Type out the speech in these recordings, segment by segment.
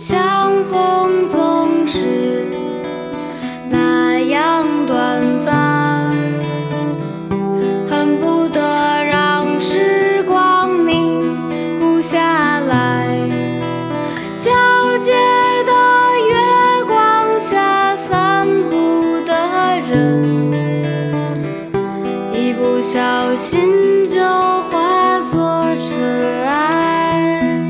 相逢总是那样短暂，恨不得让时光凝固下来。皎洁的月光下散步的人，一不小心就化作尘埃。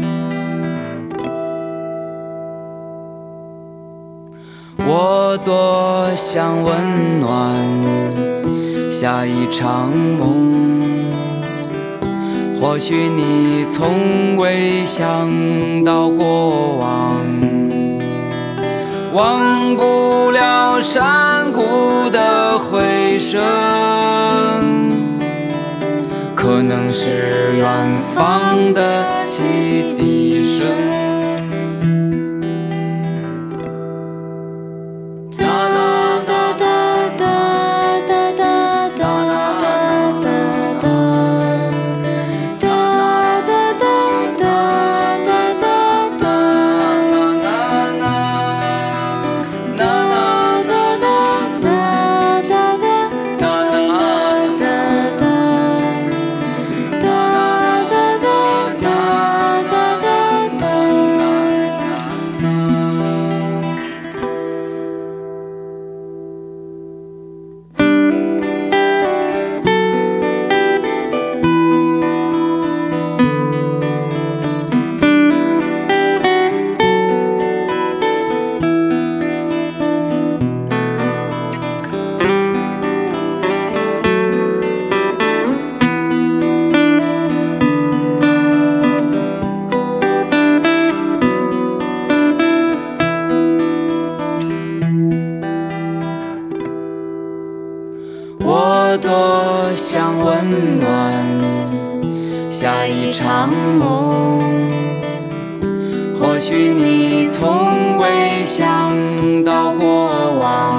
我多想温暖下一场梦，或许你从未想到过往，忘不了山谷的回声，可能是远方的汽笛声。我多想温暖下一场梦，或许你从未想到过往，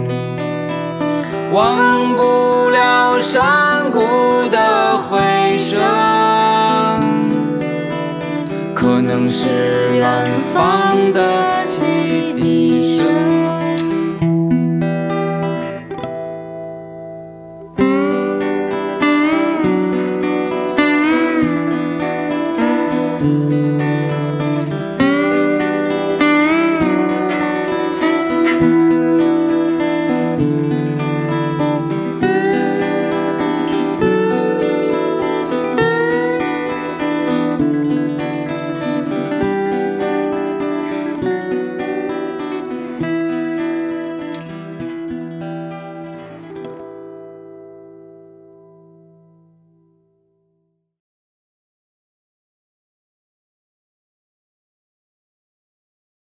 忘不了山谷的回声，可能是远方的